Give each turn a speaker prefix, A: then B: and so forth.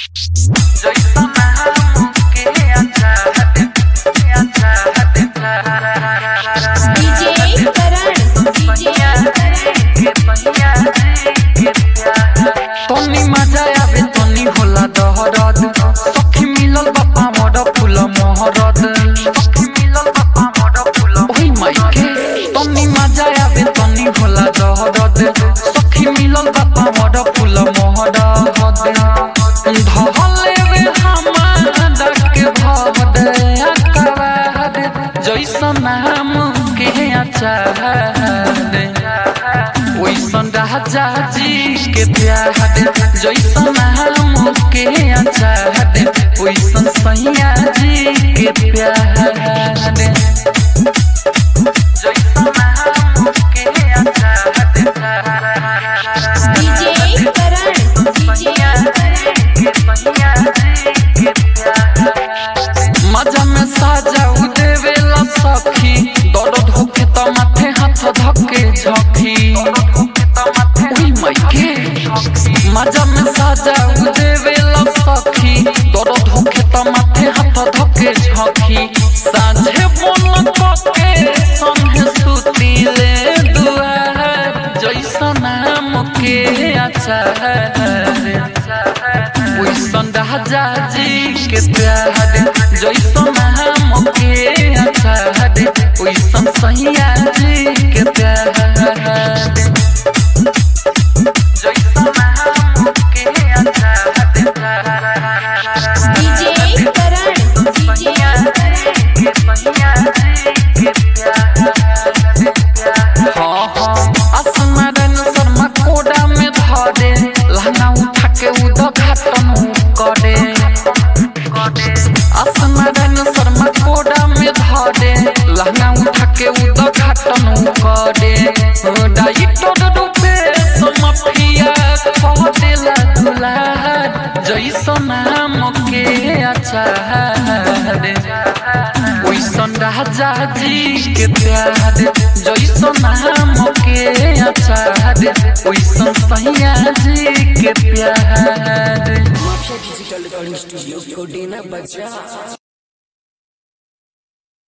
A: तनी मजा आवे तनी होला दहरद सखी मिलल बापा मोर फूल मोहरद सखी मिलल बापा मोर फूल ओही माइके तनी मजा आवे तनी होला दहरद सखी मिलल बापा मोर फूल मोहरद धहले रे हमारा के भवद अकरार जैसन नाम के अचार ओइसन राजा जी के प्यार जैसन नाम के अचार ओइसन सैया जी के प्यार जैसन नाम के अचार
B: डीजे करण सैया
A: जी के प्यार मजा में साजा देवेला सखी दर्द होके त माथे हाथ धके झकी ओही माइके मजा में साजा देवेला सखी दर्द होके त माथे हाथ धके झकी साझे बोल पके संगे सुतीले दुआर जैसन नाम के अचार ओइसन राजा जी के प्यार जैसन नाम के अचार ओइसन सैया जी के प्यार जैसन नाम के अचार
B: डीजे करण सैया
A: जी के प्यार हाँ हाँ असमरन शर्मा कोडा में धरे लहंगा उठा के उद्घाटन करे असमरन शर्मा कोडा में धरे लहंगा उठा के उद्घाटन करे डाइटर रूपे समफिया कहदेला दुलार जैसन नाम के अचार ओइसन राजा जी के प्यार जैसन नाम के अचार ओइसन सैया जी के प्यार
C: माफिया डिजिटल रिकॉर्डिंग स्टूडियो कोडेना बजा।